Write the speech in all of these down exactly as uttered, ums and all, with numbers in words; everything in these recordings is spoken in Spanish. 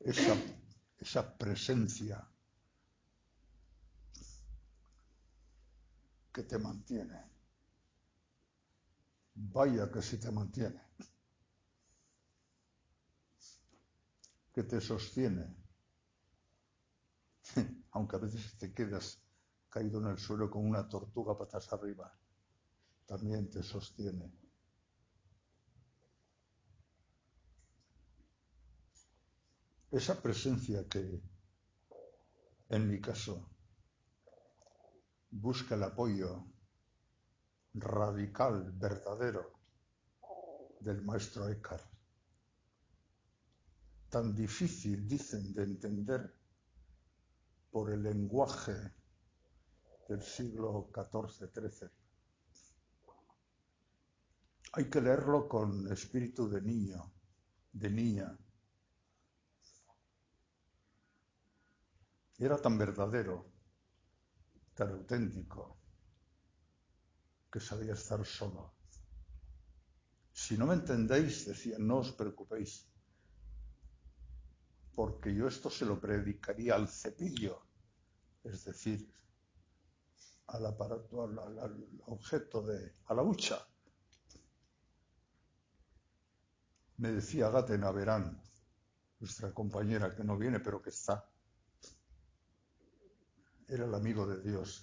esa, esa presencia que te mantiene. Vaya que si te mantiene, que te sostiene, aunque a veces te quedas caído en el suelo como una tortuga patas arriba, también te sostiene. Esa presencia que, en mi caso, busca el apoyo radical, verdadero, del maestro Eckhart. Tan difícil, dicen, de entender por el lenguaje del siglo catorce trece. Hay que leerlo con espíritu de niño, de niña. Era tan verdadero, tan auténtico, que sabía estar solo. Si no me entendéis, decía, no os preocupéis, porque yo esto se lo predicaría al cepillo, es decir, al aparato, al, al, al objeto de, a la hucha. Me decía Gatena Verán, nuestra compañera que no viene pero que está, era el amigo de Dios,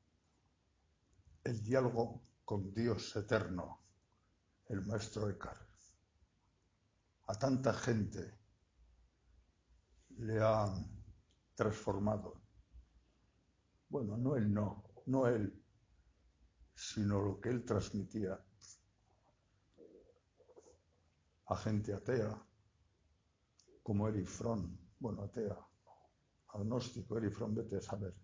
el diálogo con Dios eterno, el maestro Eckhart. A tanta gente le ha transformado. Bueno, no él no, no él, sino lo que él transmitía a gente atea, como Erich Fromm, bueno, atea, agnóstico, Erich Fromm, vete a saber.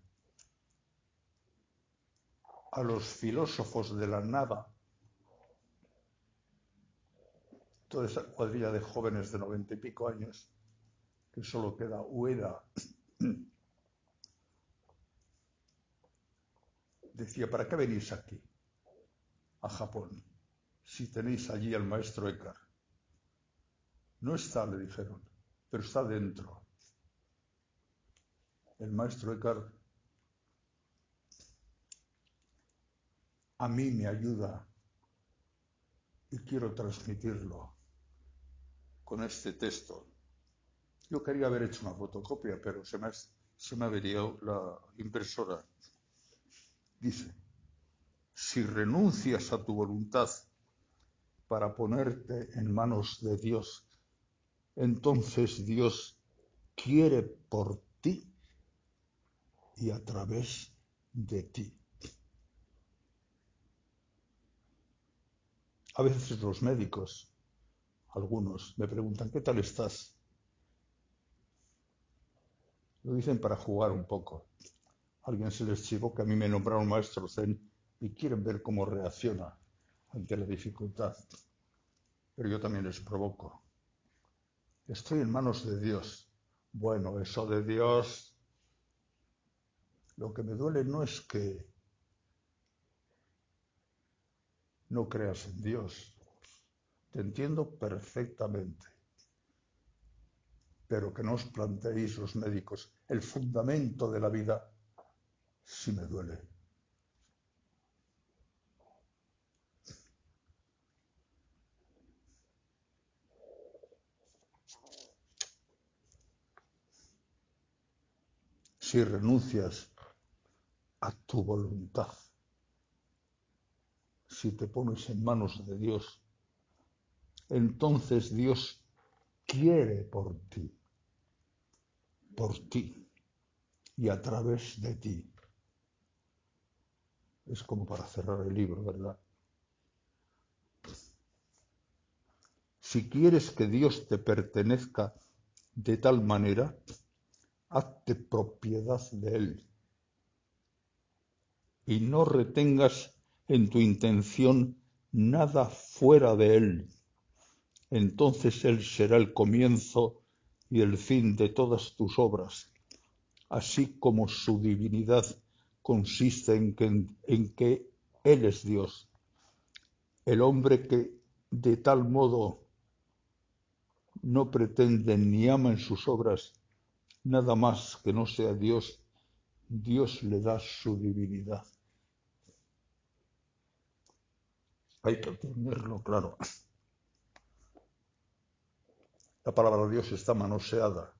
A los filósofos de la nada, toda esa cuadrilla de jóvenes de noventa y pico años, que solo queda Ueda, decía, ¿para qué venís aquí, a Japón, si tenéis allí al maestro Eckhart? No está, le dijeron, pero está dentro. El maestro Eckhart a mí me ayuda y quiero transmitirlo con este texto. Yo quería haber hecho una fotocopia, pero se me ha, se me ha averiado la impresora. Dice, si renuncias a tu voluntad para ponerte en manos de Dios, entonces Dios quiere por ti y a través de ti. A veces los médicos, algunos, me preguntan, ¿qué tal estás? Lo dicen para jugar un poco. A alguien se les chivó que a mí me nombraron maestro Zen y quieren ver cómo reacciona ante la dificultad. Pero yo también les provoco. Estoy en manos de Dios. Bueno, eso de Dios, lo que me duele no es que no creas en Dios. Te entiendo perfectamente. Pero que no os planteéis los médicos el fundamento de la vida, sí me duele. Si renuncias a tu voluntad, si te pones en manos de Dios, entonces Dios quiere por ti, por ti y a través de ti. Es como para cerrar el libro, ¿verdad? Si quieres que Dios te pertenezca de tal manera, hazte propiedad de Él y no retengas en tu intención nada fuera de Él. Entonces Él será el comienzo y el fin de todas tus obras, así como su divinidad consiste en que, en que Él es Dios. El hombre que de tal modo no pretende ni ama en sus obras nada más que no sea Dios, Dios le da su divinidad. Hay que tenerlo claro. La palabra de Dios está manoseada,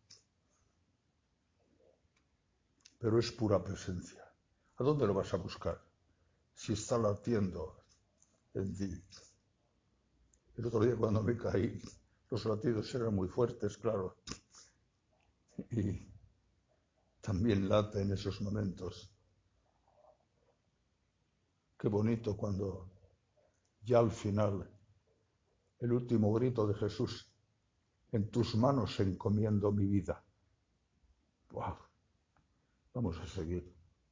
pero es pura presencia. ¿A dónde lo vas a buscar? Si está latiendo en ti. El otro día cuando me caí, los latidos eran muy fuertes, claro. Y también late en esos momentos. Qué bonito cuando ya al final, el último grito de Jesús, en tus manos encomiendo mi vida. ¡Wow! Vamos a seguir.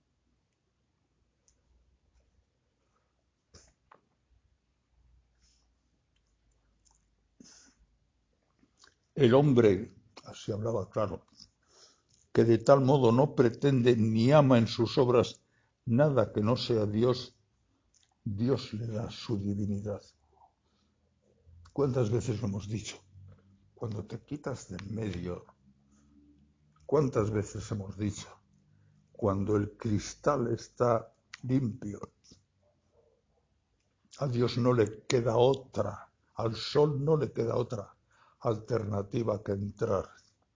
El hombre, así hablaba claro, que de tal modo no pretende ni ama en sus obras nada que no sea Dios, Dios le da su divinidad. ¿Cuántas veces lo hemos dicho? Cuando te quitas del medio, ¿cuántas veces hemos dicho? Cuando el cristal está limpio, a Dios no le queda otra, al sol no le queda otra alternativa que entrar.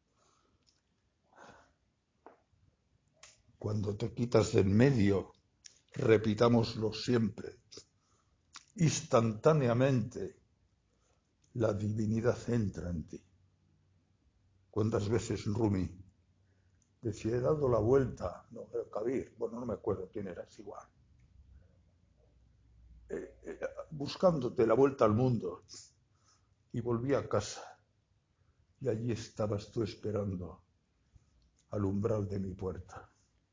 Cuando te quitas del medio, repitámoslo siempre, instantáneamente la divinidad entra en ti. ¿Cuántas veces Rumi decía, he dado la vuelta? No, Kabir, bueno, no me acuerdo quién era, es igual. Eh, eh, buscándote la vuelta al mundo, y volví a casa, y allí estabas tú esperando al umbral de mi puerta.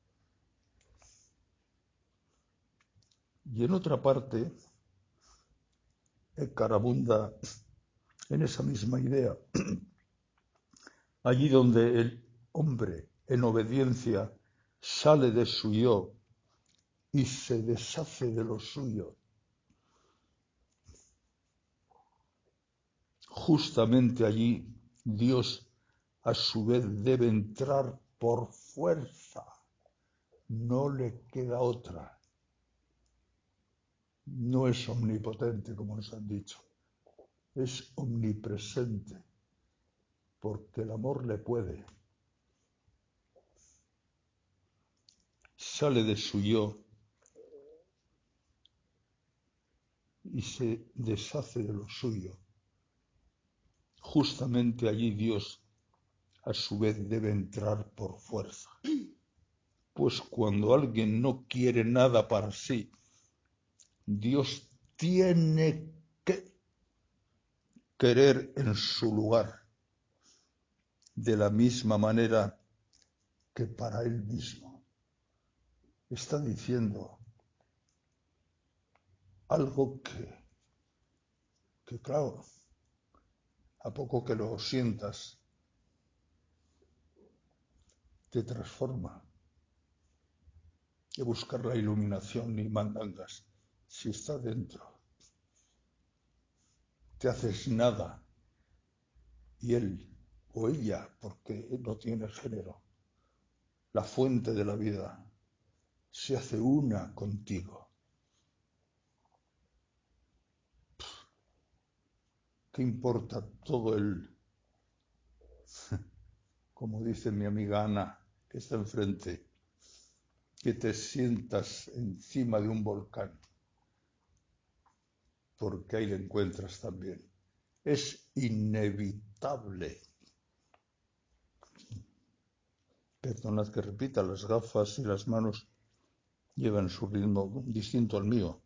Y en otra parte, Eckhart abunda en esa misma idea. Allí donde el hombre, en obediencia, sale de su yo y se deshace de lo suyo, justamente allí Dios a su vez debe entrar por fuerza. No le queda otra. No es omnipotente, como nos han dicho. Es omnipresente, porque el amor le puede. Sale de su yo y se deshace de lo suyo. Justamente allí Dios a su vez debe entrar por fuerza. Pues cuando alguien no quiere nada para sí, Dios tiene que querer en su lugar, de la misma manera que para él mismo. Está diciendo algo que, que claro, a poco que lo sientas, te transforma. De buscar la iluminación ni mandangas. Si está dentro, te haces nada y él o ella, porque no tiene género, la fuente de la vida, se hace una contigo. ¿Qué importa todo el, como dice mi amiga Ana, que está enfrente, que te sientas encima de un volcán? Porque ahí le encuentras también. Es inevitable. Perdonad que repita, las gafas y las manos llevan su ritmo distinto al mío.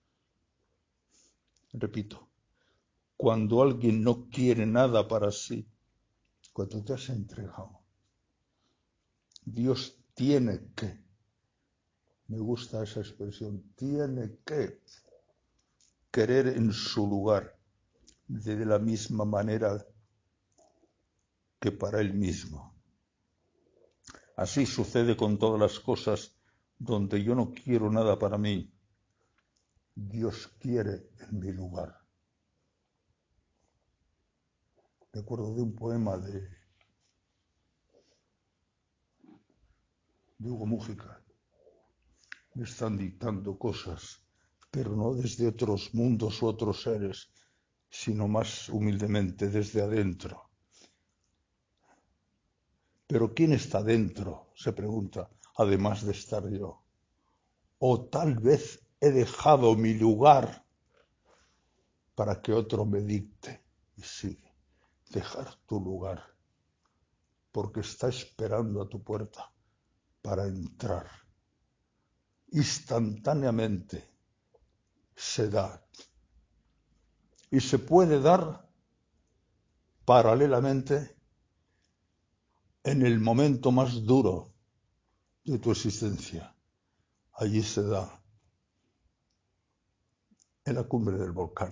Repito, cuando alguien no quiere nada para sí, cuando te has entregado, Dios tiene que, me gusta esa expresión, tiene que querer en su lugar de la misma manera que para él mismo. Así sucede con todas las cosas donde yo no quiero nada para mí. Dios quiere en mi lugar. recuerdo de un poema de, de Hugo Mújica. Me están dictando cosas, pero no desde otros mundos u otros seres, sino más humildemente desde adentro. ¿Pero quién está dentro?, se pregunta, además de estar yo. O tal vez he dejado mi lugar para que otro me dicte. Y sigue, dejar tu lugar, porque está esperando a tu puerta para entrar. Instantáneamente se da. Y se puede dar paralelamente en el momento más duro de tu existencia. Allí se da, en la cumbre del volcán.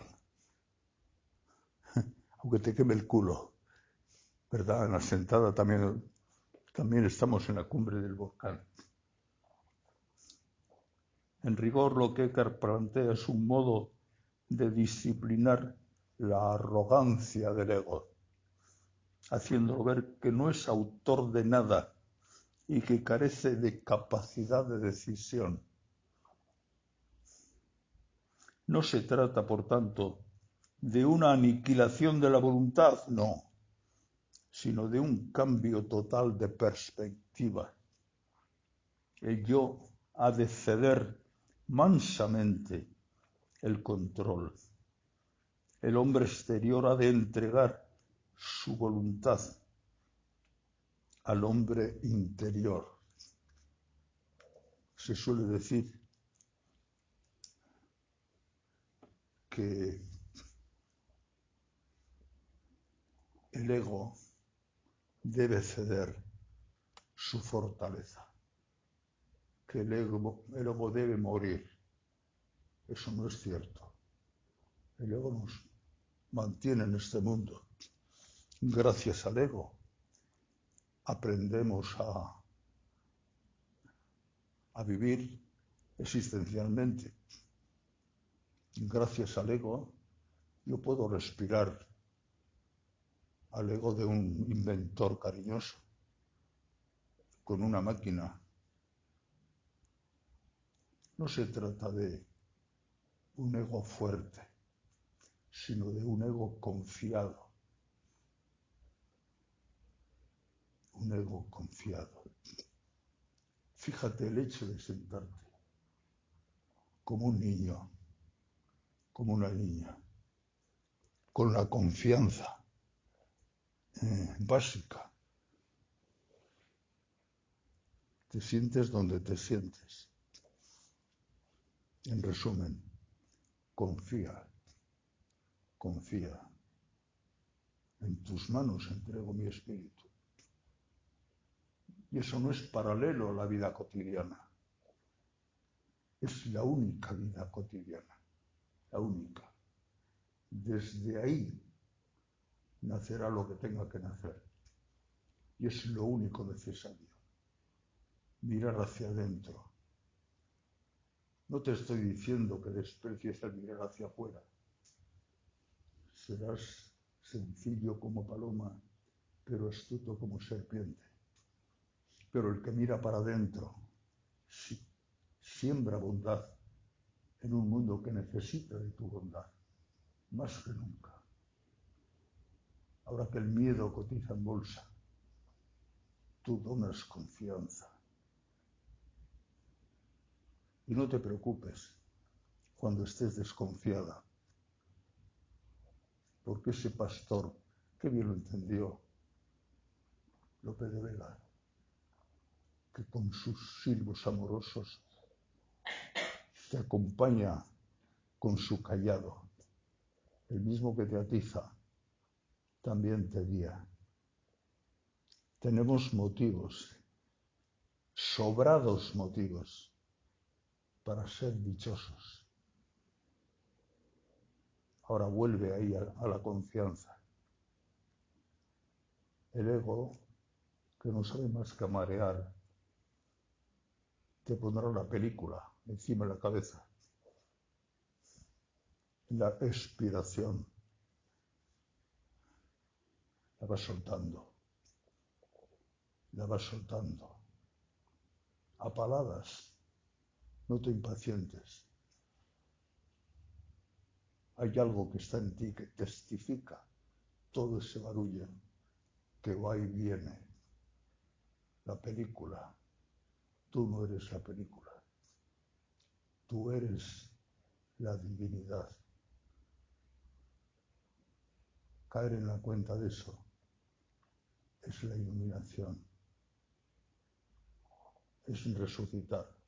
Aunque te queme el culo, ¿verdad? En la sentada también, también estamos en la cumbre del volcán. En rigor, lo que Eckhart plantea es un modo de disciplinar la arrogancia del ego, haciéndolo ver que no es autor de nada y que carece de capacidad de decisión. No se trata, por tanto, de una aniquilación de la voluntad, no, sino de un cambio total de perspectiva. El yo ha de ceder mansamente el control. El hombre exterior ha de entregar su voluntad al hombre interior. Se suele decir que el ego debe ceder su fortaleza, que el ego, el ego debe morir. Eso no es cierto. El ego nos mantiene en este mundo. Gracias al ego aprendemos a, a vivir existencialmente. Gracias al ego yo puedo respirar al ego de un inventor cariñoso, con una máquina. No se trata de un ego fuerte, sino de un ego confiado. Un ego confiado. Fíjate el hecho de sentarte como un niño, como una niña, con la confianza eh, básica. Te sientes donde te sientes. En resumen, confía, confía. En tus manos entrego mi espíritu. Y eso no es paralelo a la vida cotidiana. Es la única vida cotidiana, la única. Desde ahí nacerá lo que tenga que nacer. Y es lo único necesario. Mirar hacia adentro. No te estoy diciendo que desprecies el mirar hacia afuera. Serás sencillo como paloma, pero astuto como serpiente. Pero el que mira para adentro siembra bondad en un mundo que necesita de tu bondad, más que nunca. Ahora que el miedo cotiza en bolsa, tú donas confianza. Y no te preocupes cuando estés desconfiada, porque ese pastor, qué bien lo entendió Lope de Vega, que con sus silbos amorosos te acompaña con su callado, el mismo que te atiza, también te guía. Tenemos motivos, sobrados motivos, para ser dichosos. Ahora vuelve ahí a, a la confianza. El ego, que no sabe más que marear, te pondrá una película encima de la cabeza. La expiración. la vas soltando, la vas soltando. A paladas, no te impacientes. Hay algo que está en ti que testifica todo ese barullo que va y viene. La película. Tú no eres la película. Tú eres la divinidad. Caer en la cuenta de eso es la iluminación. Es resucitar.